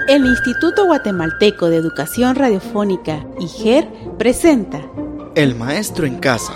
El Instituto Guatemalteco de Educación Radiofónica, IGER, presenta El Maestro en Casa.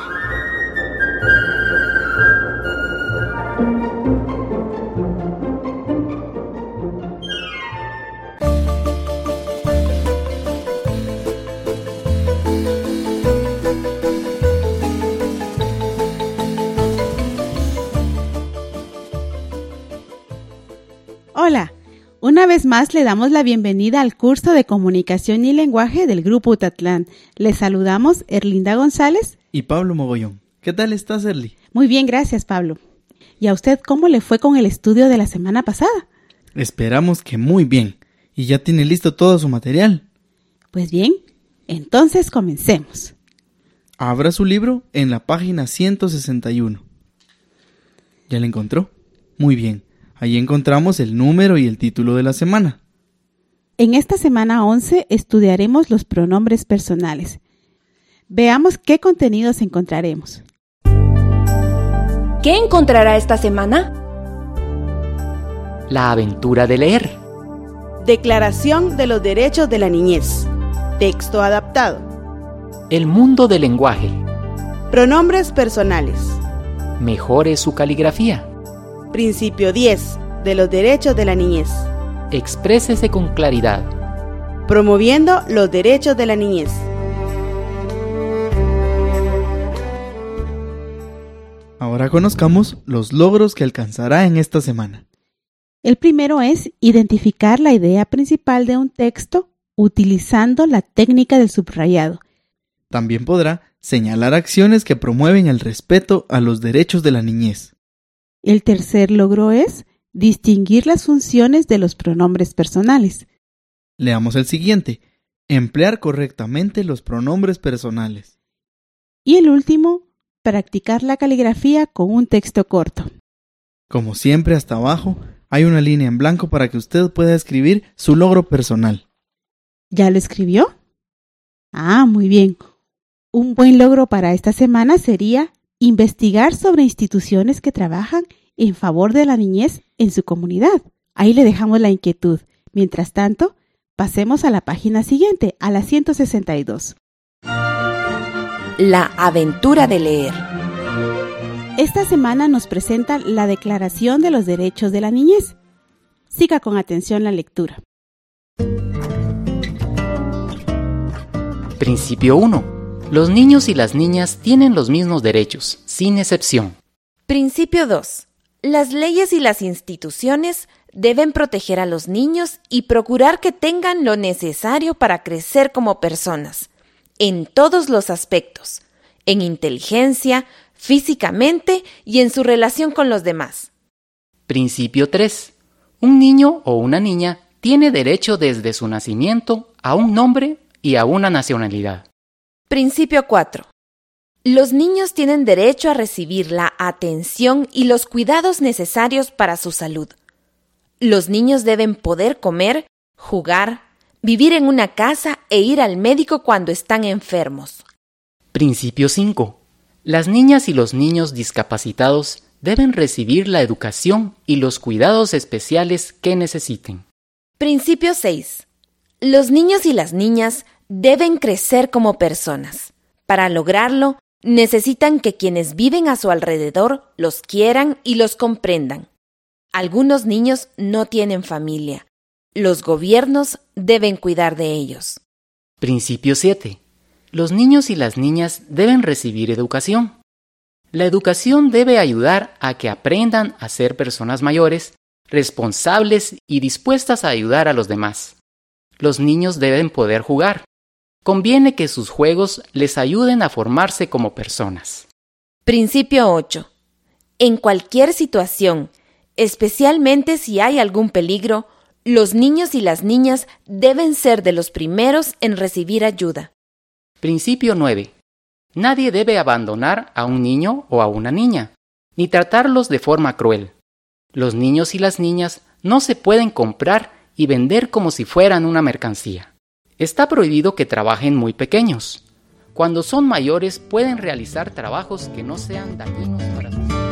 Hola, una vez más le damos la bienvenida al curso de Comunicación y Lenguaje del Grupo Utatlán. Les saludamos Erlinda González Y Pablo Mogollón. ¿Qué tal estás, Erli? Muy bien, gracias, Pablo. ¿Y a usted cómo le fue con el estudio de la semana pasada? Esperamos que muy bien. ¿Y ya tiene listo todo su material? Pues bien, entonces comencemos. Abra su libro en la página 161. ¿Ya lo encontró? Muy bien. Ahí encontramos el número y el título de la semana. En esta semana 11 estudiaremos los pronombres personales. Veamos qué contenidos encontraremos. ¿Qué encontrará esta semana? La aventura de leer. Declaración de los Derechos de la Niñez. Texto adaptado. El mundo del lenguaje. Pronombres personales. Mejore su caligrafía. Principio 10 de los Derechos de la Niñez. Exprésese con claridad. Promoviendo los derechos de la niñez. Ahora conozcamos los logros que alcanzará en esta semana. El primero es identificar la idea principal de un texto utilizando la técnica del subrayado. También podrá señalar acciones que promueven el respeto a los derechos de la niñez. El tercer logro es distinguir las funciones de los pronombres personales. Leamos el siguiente. Emplear correctamente los pronombres personales. Y el último, practicar la caligrafía con un texto corto. Como siempre, hasta abajo hay una línea en blanco para que usted pueda escribir su logro personal. ¿Ya lo escribió? Muy bien. Un buen logro para esta semana sería investigar sobre instituciones que trabajan en favor de la niñez en su comunidad. Ahí le dejamos la inquietud. Mientras tanto, pasemos a la página siguiente, a la 162. La aventura de leer. Esta semana nos presenta la Declaración de los Derechos de la Niñez. Siga con atención la lectura. Principio 1. Los niños y las niñas tienen los mismos derechos, sin excepción. Principio 2. Las leyes y las instituciones deben proteger a los niños y procurar que tengan lo necesario para crecer como personas, en todos los aspectos, en inteligencia, físicamente y en su relación con los demás. Principio 3. Un niño o una niña tiene derecho desde su nacimiento a un nombre y a una nacionalidad. Principio 4. Los niños tienen derecho a recibir la atención y los cuidados necesarios para su salud. Los niños deben poder comer, jugar, vivir en una casa e ir al médico cuando están enfermos. Principio 5. Las niñas y los niños discapacitados deben recibir la educación y los cuidados especiales que necesiten. Principio 6. Los niños y las niñas deben crecer como personas. Para lograrlo, necesitan que quienes viven a su alrededor los quieran y los comprendan. Algunos niños no tienen familia. Los gobiernos deben cuidar de ellos. Principio 7. Los niños y las niñas deben recibir educación. La educación debe ayudar a que aprendan a ser personas mayores, responsables y dispuestas a ayudar a los demás. Los niños deben poder jugar. Conviene que sus juegos les ayuden a formarse como personas. Principio 8. En cualquier situación, especialmente si hay algún peligro, los niños y las niñas deben ser de los primeros en recibir ayuda. Principio 9. Nadie debe abandonar a un niño o a una niña, ni tratarlos de forma cruel. Los niños y las niñas no se pueden comprar y vender como si fueran una mercancía. Está prohibido que trabajen muy pequeños. Cuando son mayores pueden realizar trabajos que no sean dañinos para sus hijos.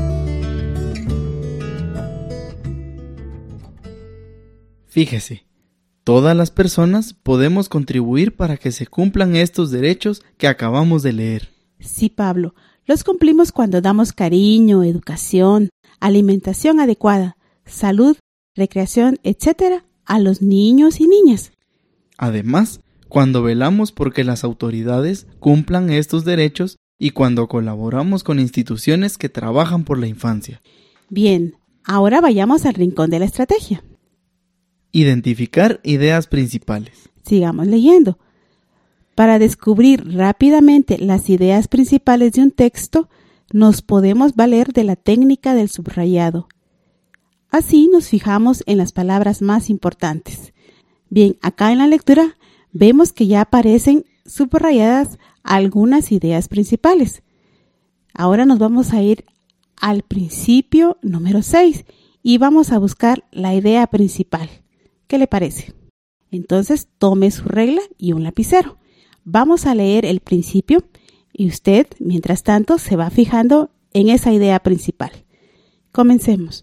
Fíjese, Todas las personas podemos contribuir para que se cumplan estos derechos que acabamos de leer. Sí, Pablo, los cumplimos cuando damos cariño, educación, alimentación adecuada, salud, recreación, etc. a los niños y niñas. Además, cuando velamos porque las autoridades cumplan estos derechos y cuando colaboramos con instituciones que trabajan por la infancia. Bien, ahora vayamos al rincón de la estrategia. Identificar ideas principales. Sigamos leyendo. Para descubrir rápidamente las ideas principales de un texto, nos podemos valer de la técnica del subrayado. Así nos fijamos en las palabras más importantes. Bien, acá en la lectura vemos que ya aparecen subrayadas algunas ideas principales. Ahora nos vamos a ir al principio número 6 y vamos a buscar la idea principal. ¿Qué le parece? Entonces tome su regla y un lapicero. Vamos a leer el principio y usted, mientras tanto, se va fijando en esa idea principal. Comencemos.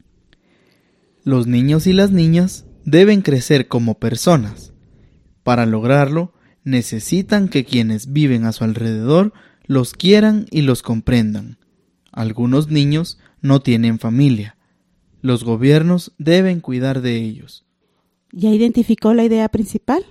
Los niños y las niñas deben crecer como personas. Para lograrlo, necesitan que quienes viven a su alrededor los quieran y los comprendan. Algunos niños no tienen familia. Los gobiernos deben cuidar de ellos. ¿Ya identificó la idea principal?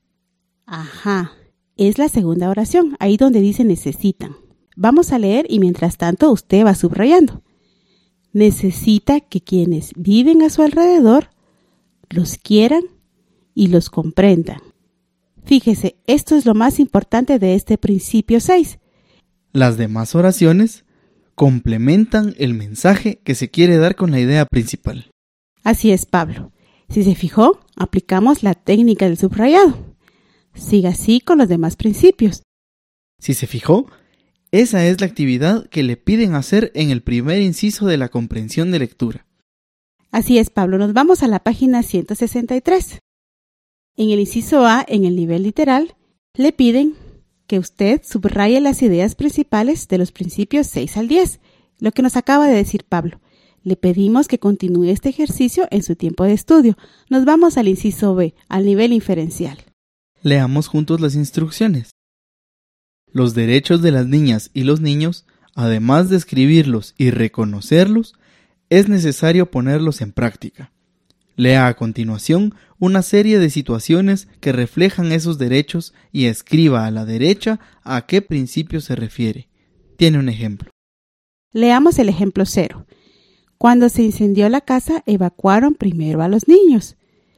Ajá, es la segunda oración, ahí donde dice necesitan. Vamos a leer y mientras tanto usted va subrayando. Necesita que quienes viven a su alrededor los quieran y los comprendan. Fíjese, esto es lo más importante de este principio 6. Las demás oraciones complementan el mensaje que se quiere dar con la idea principal. Así es, Pablo. Si se fijó, aplicamos la técnica del subrayado. Siga así con los demás principios. Si se fijó, esa es la actividad que le piden hacer en el primer inciso de la comprensión de lectura. Así es, Pablo. Nos vamos a la página 163. En el inciso A, en el nivel literal, le piden que usted subraye las ideas principales de los principios 6 al 10, lo que nos acaba de decir Pablo. Le pedimos que continúe este ejercicio en su tiempo de estudio. Nos vamos al inciso B, al nivel inferencial. Leamos juntos las instrucciones. Los derechos de las niñas y los niños, además de escribirlos y reconocerlos, es necesario ponerlos en práctica. Lea a continuación una serie de situaciones que reflejan esos derechos y escriba a la derecha a qué principio se refiere. Tiene un ejemplo. Leamos el ejemplo 0. Cuando se incendió la casa, evacuaron primero a los niños.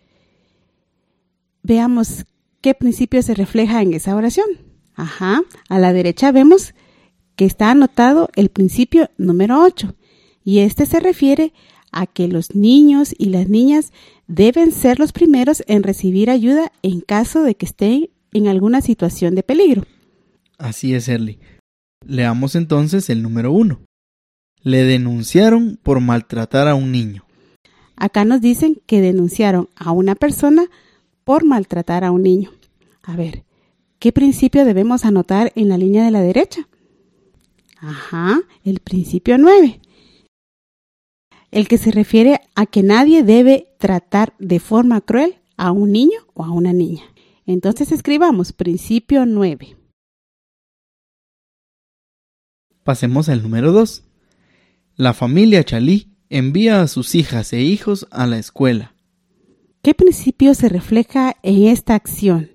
Veamos qué principio se refleja en esa oración. Ajá, a la derecha vemos que está anotado el principio número 8 y este se refiere a que los niños y las niñas deben ser los primeros en recibir ayuda en caso de que estén en alguna situación de peligro. Así es, Erly. Leamos entonces el número 1. Le denunciaron por maltratar a un niño. Acá nos dicen que denunciaron a una persona por maltratar a un niño. A ver, ¿qué principio debemos anotar en la línea de la derecha? Ajá, el principio 9. El que se refiere a que nadie debe tratar de forma cruel a un niño o a una niña. Entonces escribamos principio 9. Pasemos al número 2. La familia Chalí envía a sus hijas e hijos a la escuela. ¿Qué principio se refleja en esta acción?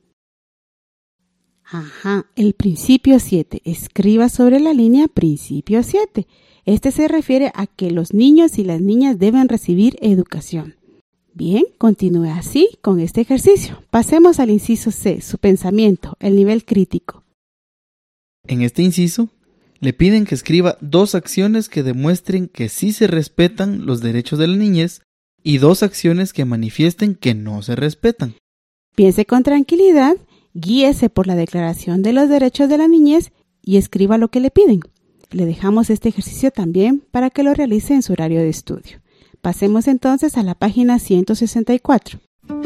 Ajá, el principio 7. Escriba sobre la línea principio 7. Este se refiere a que los niños y las niñas deben recibir educación. Bien, continúe así con este ejercicio. Pasemos al inciso C, su pensamiento, el nivel crítico. En este inciso, le piden que escriba 2 acciones que demuestren que sí se respetan los derechos de la niñez y 2 acciones que manifiesten que no se respetan. Piense con tranquilidad, guíese por la Declaración de los Derechos de la Niñez y escriba lo que le piden. Le dejamos este ejercicio también para que lo realice en su horario de estudio. Pasemos entonces a la página 164.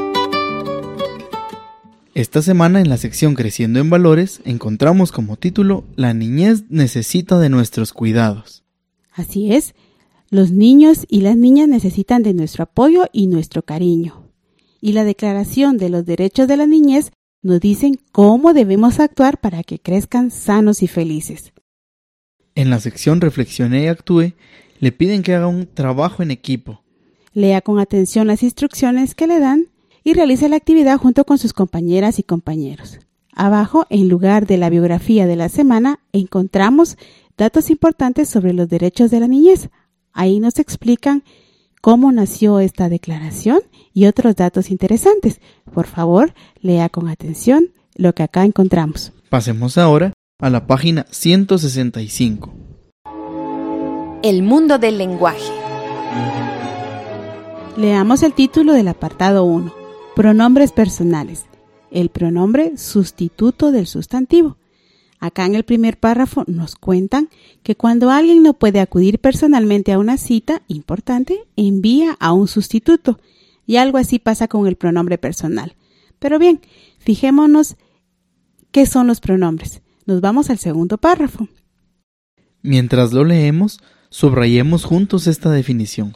Esta semana en la sección Creciendo en Valores encontramos como título La niñez necesita de nuestros cuidados. Así es, los niños y las niñas necesitan de nuestro apoyo y nuestro cariño. y la Declaración de los Derechos de la Niñez nos dicen cómo debemos actuar para que crezcan sanos y felices. En la sección Reflexione y actúe, le piden que haga un trabajo en equipo. Lea con atención las instrucciones que le dan y realice la actividad junto con sus compañeras y compañeros. Abajo, en lugar de la biografía de la semana, encontramos datos importantes sobre los derechos de la niñez. Ahí nos explican cómo nació esta declaración y otros datos interesantes. Por favor, lea con atención lo que acá encontramos. Pasemos ahora a la página 165. El mundo del lenguaje. Leamos el título del apartado 1. Pronombres personales. El pronombre sustituto del sustantivo. Acá en el primer párrafo nos cuentan que cuando alguien no puede acudir personalmente a una cita importante, envía a un sustituto. Y algo así pasa con el pronombre personal. Pero bien, fijémonos qué son los pronombres. Nos vamos al segundo párrafo. Mientras lo leemos, subrayemos juntos esta definición.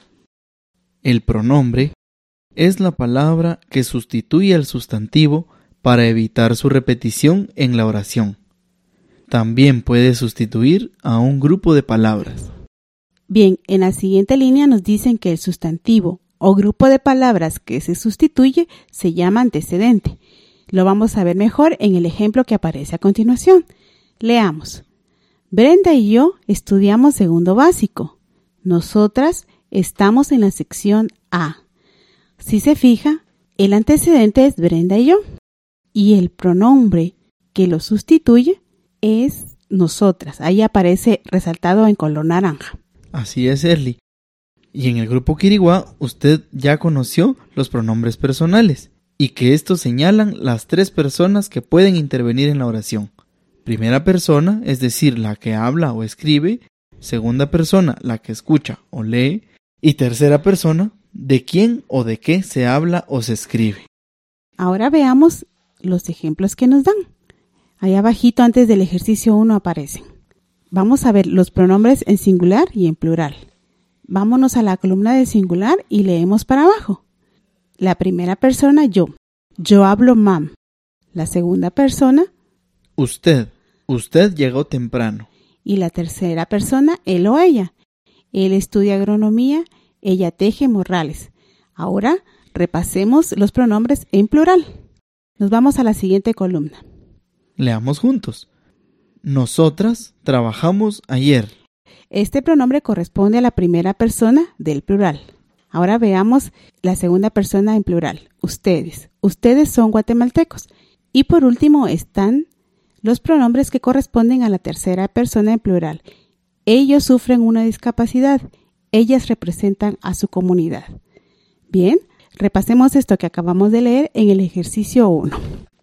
El pronombre es la palabra que sustituye al sustantivo para evitar su repetición en la oración. También puede sustituir a un grupo de palabras. Bien, en la siguiente línea nos dicen que el sustantivo o grupo de palabras que se sustituye se llama antecedente. Lo vamos a ver mejor en el ejemplo que aparece a continuación. Leamos. Brenda y yo estudiamos segundo básico. Nosotras estamos en la sección A. Si se fija, el antecedente es Brenda y yo. Y el pronombre que lo sustituye es nosotras. Ahí aparece resaltado en color naranja. Así es, Erly. Y en el grupo Quiriguá, usted ya conoció los pronombres personales y que estos señalan las 3 personas que pueden intervenir en la oración. Primera persona, es decir, la que habla o escribe. Segunda persona, la que escucha o lee. Y tercera persona, de quién o de qué se habla o se escribe. Ahora veamos los ejemplos que nos dan. Ahí abajito antes del ejercicio 1 aparecen. Vamos a ver los pronombres en singular y en plural. Vámonos a la columna de singular y leemos para abajo. La primera persona, yo. Yo hablo mam. La segunda persona, usted. Usted llegó temprano. Y la tercera persona, él o ella. Él estudia agronomía, ella teje morrales. Ahora repasemos los pronombres en plural. Nos vamos a la siguiente columna. Leamos juntos. Nosotras trabajamos ayer. Este pronombre corresponde a la primera persona del plural. Ahora veamos la segunda persona en plural. Ustedes. Ustedes son guatemaltecos. Y por último están los pronombres que corresponden a la tercera persona en plural. Ellos sufren una discapacidad. Ellas representan a su comunidad. Bien, repasemos esto que acabamos de leer en el ejercicio 1.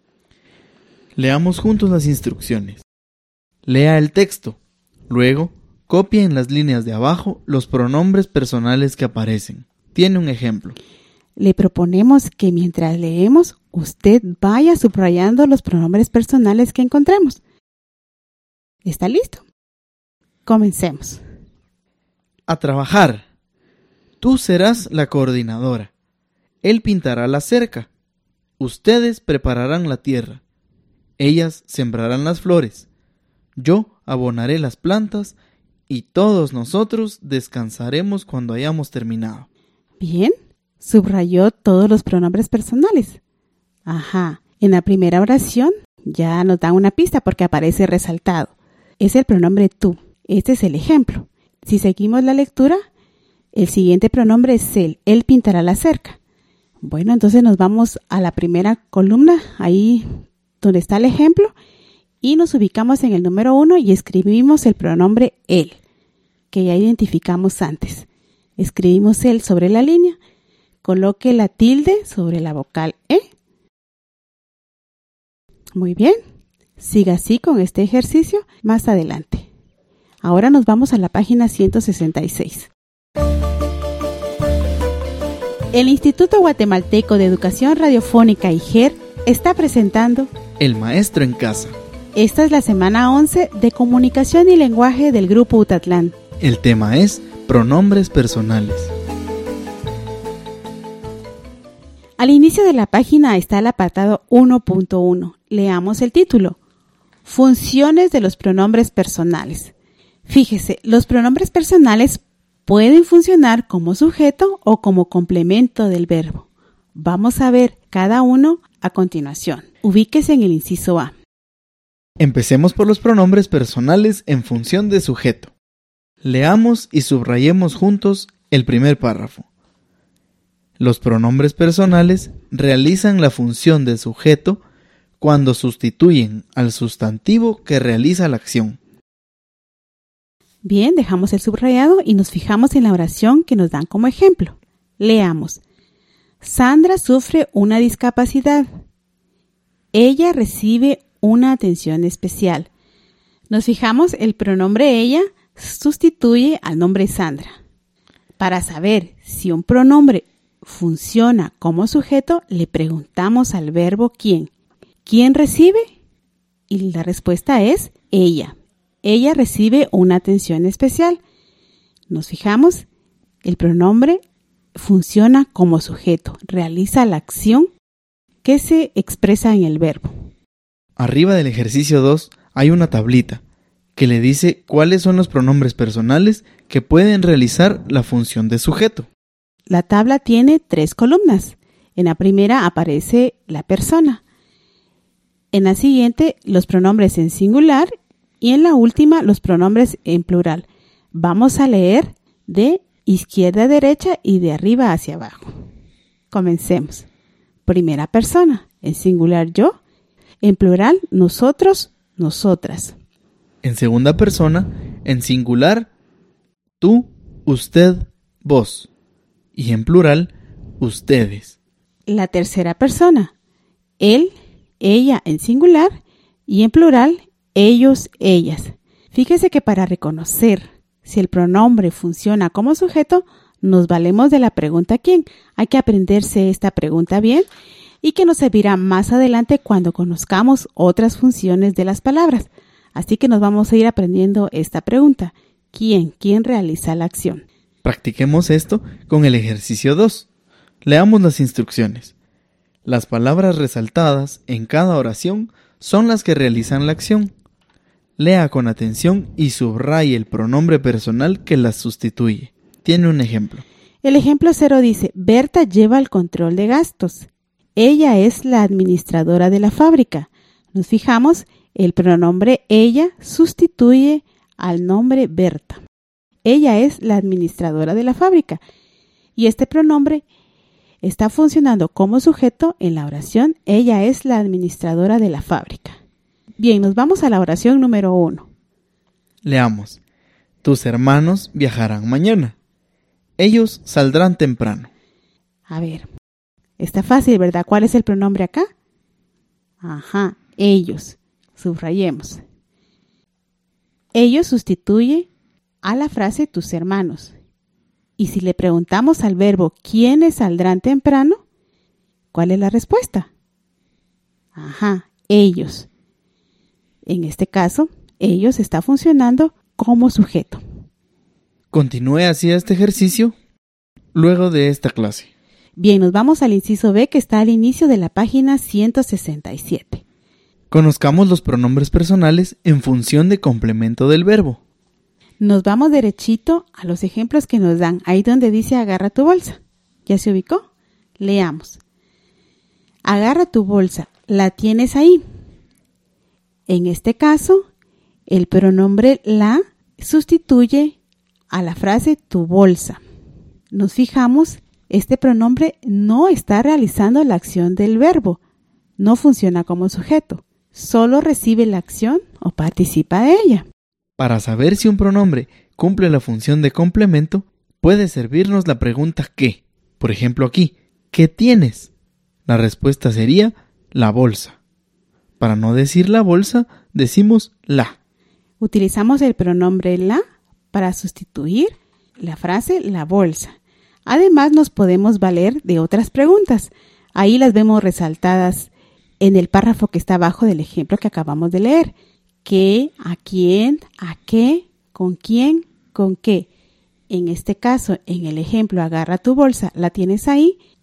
Leamos juntos las instrucciones. Lea el texto. Luego, copie en las líneas de abajo los pronombres personales que aparecen. Tiene un ejemplo. Le proponemos que mientras leemos, usted vaya subrayando los pronombres personales que encontremos. ¿Está listo? Comencemos. A trabajar. Tú serás la coordinadora. Él pintará la cerca. Ustedes prepararán la tierra. Ellas sembrarán las flores. Yo abonaré las plantas y todos nosotros descansaremos cuando hayamos terminado. Bien, subrayó todos los pronombres personales. Ajá, en la primera oración ya nos da una pista porque aparece resaltado. Es el pronombre tú. Este es el ejemplo. Si seguimos la lectura, el siguiente pronombre es él. Él pintará la cerca. Bueno, entonces nos vamos a la primera columna, ahí donde está el ejemplo, y nos ubicamos en el número 1 y escribimos el pronombre él, que ya identificamos antes. Escribimos él sobre la línea, coloque la tilde sobre la vocal E. Muy bien, siga así con este ejercicio más adelante. Ahora nos vamos a la página 166. El Instituto Guatemalteco de Educación Radiofónica IGER está presentando El Maestro en Casa. Esta es la semana 11 de Comunicación y Lenguaje del Grupo Utatlán. El tema es pronombres personales. Al inicio de la página está el apartado 1.1. Leamos el título. Funciones de los pronombres personales. Fíjese, los pronombres personales pueden funcionar como sujeto o como complemento del verbo. Vamos a ver cada uno a continuación. Ubíquese en el inciso A. Empecemos por los pronombres personales en función de sujeto. Leamos y subrayemos juntos el primer párrafo. Los pronombres personales realizan la función de sujeto cuando sustituyen al sustantivo que realiza la acción. Bien, dejamos el subrayado y nos fijamos en la oración que nos dan como ejemplo. Leamos. Sandra sufre una discapacidad. Ella recibe una atención especial. Nos fijamos, el pronombre ella sustituye al nombre Sandra. Para saber si un pronombre funciona como sujeto, le preguntamos al verbo quién. ¿Quién recibe? Y la respuesta es ella. Ella recibe una atención especial. Nos fijamos, el pronombre funciona como sujeto, realiza la acción que se expresa en el verbo. Arriba del ejercicio 2 hay una tablita que le dice cuáles son los pronombres personales que pueden realizar la función de sujeto. La tabla tiene 3 columnas. En la primera aparece la persona. En la siguiente, los pronombres en singular y en la última, los pronombres en plural. Vamos a leer de izquierda a derecha y de arriba hacia abajo. Comencemos. Primera persona, en singular yo, en plural nosotros, nosotras. En segunda persona, en singular, tú, usted, vos. Y en plural, ustedes. La tercera persona, él, ella en singular y en plural, ellos, ellas. Fíjese que para reconocer si el pronombre funciona como sujeto, nos valemos de la pregunta ¿quién? Hay que aprenderse esta pregunta bien y que nos servirá más adelante cuando conozcamos otras funciones de las palabras. Así que nos vamos a ir aprendiendo esta pregunta. ¿Quién? ¿Quién realiza la acción? Practiquemos esto con el ejercicio 2. Leamos las instrucciones. Las palabras resaltadas en cada oración son las que realizan la acción. Lea con atención y subraye el pronombre personal que las sustituye. Tiene un ejemplo. El ejemplo 0 dice, Berta lleva el control de gastos. Ella es la administradora de la fábrica. Nos fijamos, el pronombre ella sustituye al nombre Berta. Ella es la administradora de la fábrica. Y este pronombre está funcionando como sujeto en la oración ella es la administradora de la fábrica. Bien, nos vamos a la oración número 1. Leamos. Tus hermanos viajarán mañana. Ellos saldrán temprano. A ver, está fácil, ¿verdad? ¿Cuál es el pronombre acá? Ajá, ellos. Subrayemos. Ellos sustituye a la frase tus hermanos. Y si le preguntamos al verbo ¿quiénes saldrán temprano? ¿Cuál es la respuesta? Ajá, ellos. En este caso, ellos está funcionando como sujeto. Continúe así este ejercicio luego de esta clase. Bien, nos vamos al inciso B que está al inicio de la página 167. Conozcamos los pronombres personales en función de complemento del verbo. Nos vamos derechito a los ejemplos que nos dan, ahí donde dice agarra tu bolsa. ¿Ya se ubicó? Leamos. Agarra tu bolsa, ¿la tienes ahí? En este caso, el pronombre la sustituye a la frase tu bolsa. Nos fijamos, este pronombre no está realizando la acción del verbo, no funciona como sujeto, solo recibe la acción o participa de ella. Para saber si un pronombre cumple la función de complemento, puede servirnos la pregunta ¿qué? Por ejemplo aquí, ¿qué tienes? La respuesta sería la bolsa. Para no decir la bolsa, decimos la. Utilizamos el pronombre la para sustituir la frase la bolsa. Además, nos podemos valer de otras preguntas. Ahí las vemos resaltadas en el párrafo que está abajo del ejemplo que acabamos de leer. ¿Qué? ¿A quién? ¿A qué? ¿Con quién? ¿Con qué? En este caso, en el ejemplo agarra tu bolsa, ¿la tienes ahí?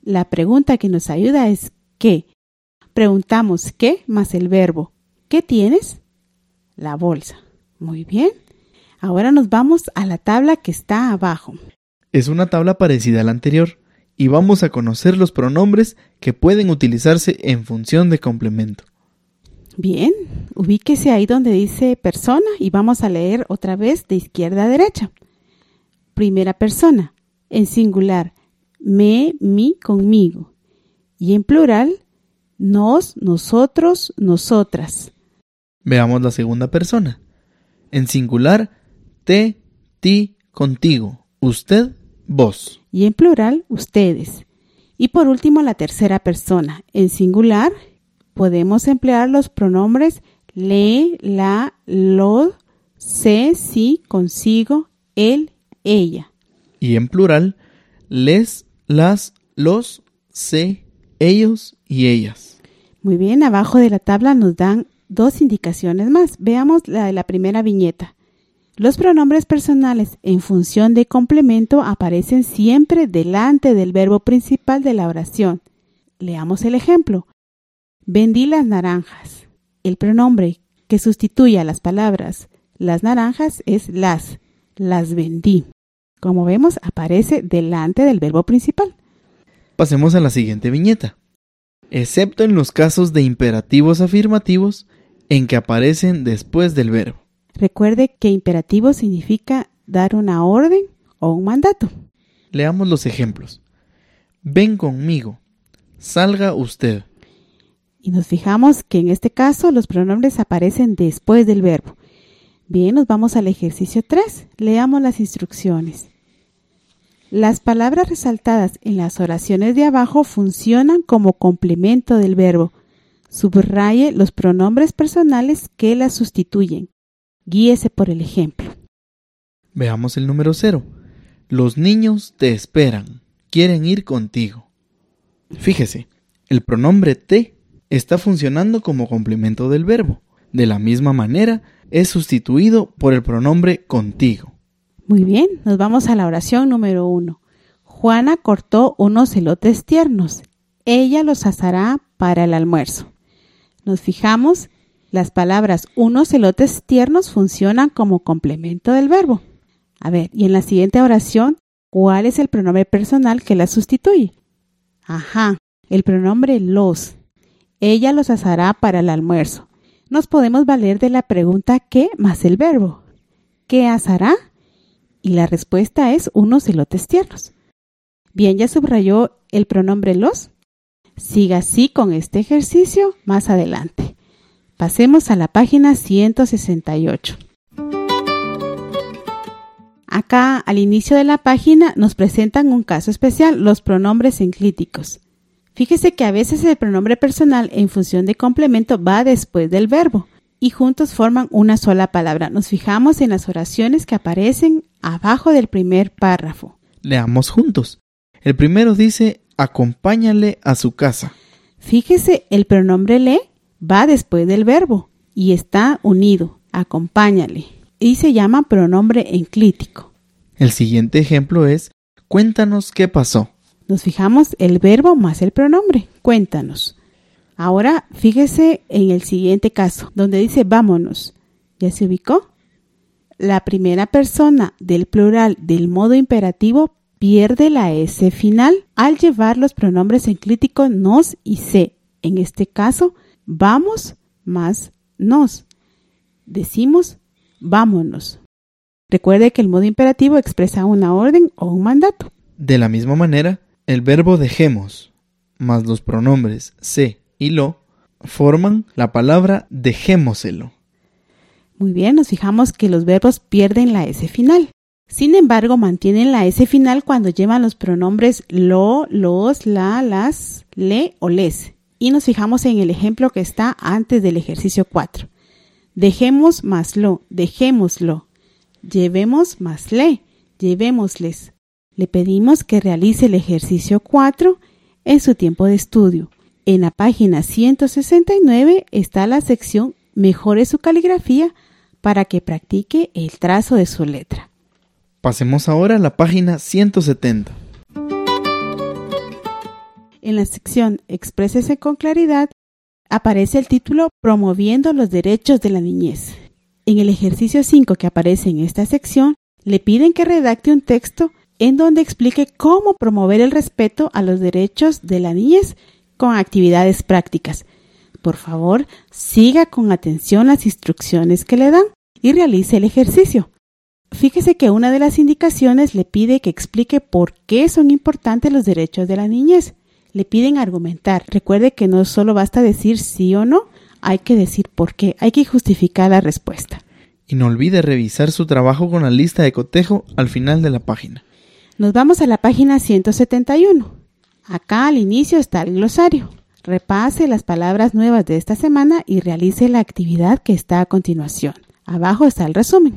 La pregunta que nos ayuda es ¿qué? Preguntamos ¿qué? Más el verbo. ¿Qué tienes? La bolsa. Muy bien. Ahora nos vamos a la tabla que está abajo. Es una tabla parecida a la anterior y vamos a conocer los pronombres que pueden utilizarse en función de complemento. Bien, ubíquese ahí donde dice persona y vamos a leer otra vez de izquierda a derecha. Primera persona, en singular, me, mi, conmigo. Y en plural, nos, nosotros, nosotras. Veamos la segunda persona. En singular, te, ti, contigo, usted, vos. Y en plural, ustedes. Y por último, la tercera persona. En singular, podemos emplear los pronombres le, la, lo, se, si, consigo, él, ella. Y en plural, les, las, los, se, ellos y ellas. Muy bien, abajo de la tabla nos dan 2 indicaciones más. Veamos la de la primera viñeta. Los pronombres personales en función de complemento aparecen siempre delante del verbo principal de la oración. Leamos el ejemplo. Vendí las naranjas. El pronombre que sustituye a las palabras las naranjas es las vendí. Como vemos, aparece delante del verbo principal. Pasemos a la siguiente viñeta. Excepto en los casos de imperativos afirmativos en que aparecen después del verbo. Recuerde que imperativo significa dar una orden o un mandato. Leamos los ejemplos. Ven conmigo. Salga usted. Y nos fijamos que en este caso los pronombres aparecen después del verbo. Bien, nos vamos al ejercicio 3. Leamos las instrucciones. Las palabras resaltadas en las oraciones de abajo funcionan como complemento del verbo. Subraye los pronombres personales que las sustituyen. Guíese por el ejemplo. Veamos el número 0. Los niños te esperan. Quieren ir contigo. Fíjese, el pronombre te está funcionando como complemento del verbo. De la misma manera, es sustituido por el pronombre contigo. Muy bien, nos vamos a la oración número 1. Juana cortó unos elotes tiernos. Ella los asará para el almuerzo. Nos fijamos, las palabras unos elotes tiernos funcionan como complemento del verbo. A ver, y en la siguiente oración, ¿cuál es el pronombre personal que la sustituye? Ajá, el pronombre los. Ella los asará para el almuerzo. Nos podemos valer de la pregunta ¿qué? Más el verbo. ¿Qué asará? Y la respuesta es unos elotes tiernos. Bien, ¿ya subrayó el pronombre los? Siga así con este ejercicio más adelante. Pasemos a la página 168. Acá, al inicio de la página, nos presentan un caso especial, los pronombres enclíticos. Fíjese que a veces el pronombre personal en función de complemento va después del verbo y juntos forman una sola palabra. Nos fijamos en las oraciones que aparecen abajo del primer párrafo. Leamos juntos. El primero dice, acompáñale a su casa. Fíjese, el pronombre le va después del verbo y está unido, acompáñale, y se llama pronombre enclítico. El siguiente ejemplo es, cuéntanos qué pasó. Nos fijamos el verbo más el pronombre, cuéntanos. Ahora fíjese en el siguiente caso, donde dice vámonos. ¿Ya se ubicó? La primera persona del plural del modo imperativo pierde la S final al llevar los pronombres enclíticos nos y se. En este caso, vamos más nos. Decimos vámonos. Recuerde que el modo imperativo expresa una orden o un mandato. De la misma manera, el verbo dejemos más los pronombres se y lo forman la palabra dejémoselo. Muy bien, nos fijamos que los verbos pierden la S final. Sin embargo, mantienen la S final cuando llevan los pronombres lo, los, la, las, le o les. Y nos fijamos en el ejemplo que está antes del ejercicio 4. Dejemos más lo, dejémoslo. Llevemos más le, llevémosles. Le pedimos que realice el ejercicio 4 en su tiempo de estudio. En la página 169 está la sección Mejore su caligrafía para que practique el trazo de su letra. Pasemos ahora a la página 170. En la sección Exprésese con claridad aparece el título Promoviendo los derechos de la niñez. En el ejercicio 5 que aparece en esta sección, le piden que redacte un texto en donde explique cómo promover el respeto a los derechos de la niñez con actividades prácticas. Por favor, siga con atención las instrucciones que le dan y realice el ejercicio. Fíjese que una de las indicaciones le pide que explique por qué son importantes los derechos de la niñez. Le piden argumentar. Recuerde que no solo basta decir sí o no, hay que decir por qué, hay que justificar la respuesta. Y no olvide revisar su trabajo con la lista de cotejo al final de la página. Nos vamos a la página 171. Acá al inicio está el glosario. Repase las palabras nuevas de esta semana y realice la actividad que está a continuación. Abajo está el resumen.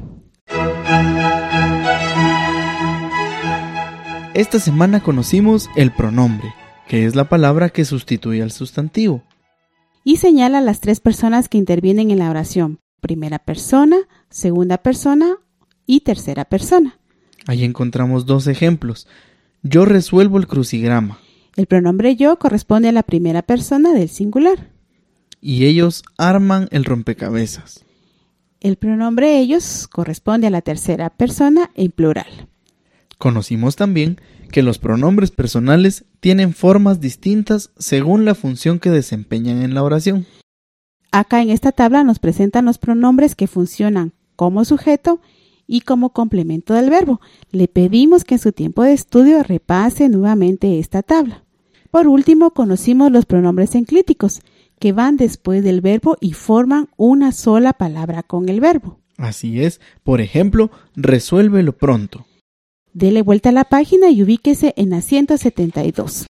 Esta semana conocimos el pronombre, que es la palabra que sustituye al sustantivo. Y señala las 3 personas que intervienen en la oración. Primera persona, segunda persona y tercera persona. Ahí encontramos 2 ejemplos. Yo resuelvo el crucigrama. El pronombre yo corresponde a la primera persona del singular. Y ellos arman el rompecabezas. El pronombre ellos corresponde a la tercera persona en plural. Conocimos también que los pronombres personales tienen formas distintas según la función que desempeñan en la oración. Acá en esta tabla nos presentan los pronombres que funcionan como sujeto y como complemento del verbo. Le pedimos que en su tiempo de estudio repase nuevamente esta tabla. Por último, conocimos los pronombres enclíticos, que van después del verbo y forman una sola palabra con el verbo. Así es, por ejemplo, resuélvelo pronto. Dele vuelta a la página y ubíquese en la 172.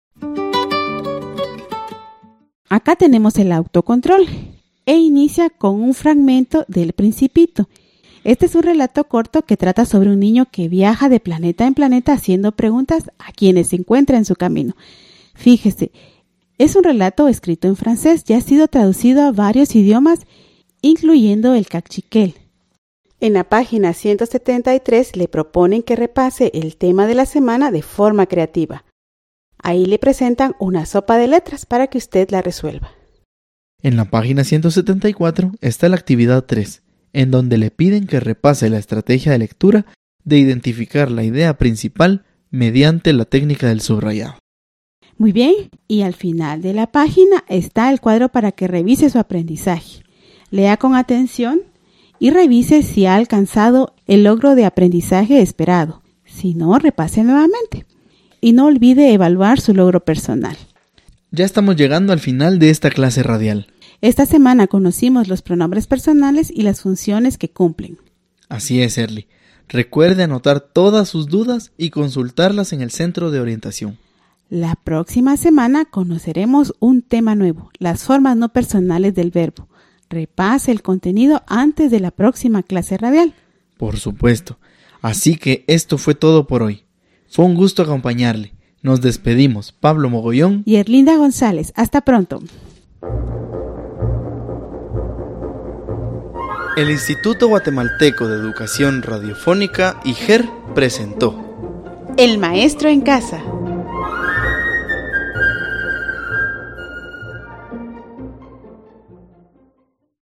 Acá tenemos el autocontrol e inicia con un fragmento del Principito. Este es un relato corto que trata sobre un niño que viaja de planeta en planeta haciendo preguntas a quienes se encuentra en su camino. Fíjese, es un relato escrito en francés y ha sido traducido a varios idiomas, incluyendo el cachiquel. En la página 173 le proponen que repase el tema de la semana de forma creativa. Ahí le presentan una sopa de letras para que usted la resuelva. En la página 174 está la actividad 3, en donde le piden que repase la estrategia de lectura de identificar la idea principal mediante la técnica del subrayado. Muy bien, y al final de la página está el cuadro para que revise su aprendizaje. Lea con atención y revise si ha alcanzado el logro de aprendizaje esperado. Si no, repase nuevamente. Y no olvide evaluar su logro personal. Ya estamos llegando al final de esta clase radial. Esta semana conocimos los pronombres personales y las funciones que cumplen. Así es, Erly. Recuerde anotar todas sus dudas y consultarlas en el centro de orientación. La próxima semana conoceremos un tema nuevo, las formas no personales del verbo. Repase el contenido antes de la próxima clase radial. Por supuesto. Así que esto fue todo por hoy. Fue un gusto acompañarle. Nos despedimos, Pablo Mogollón y Erlinda González. Hasta pronto. El Instituto Guatemalteco de Educación Radiofónica, IGER, presentó El maestro en casa.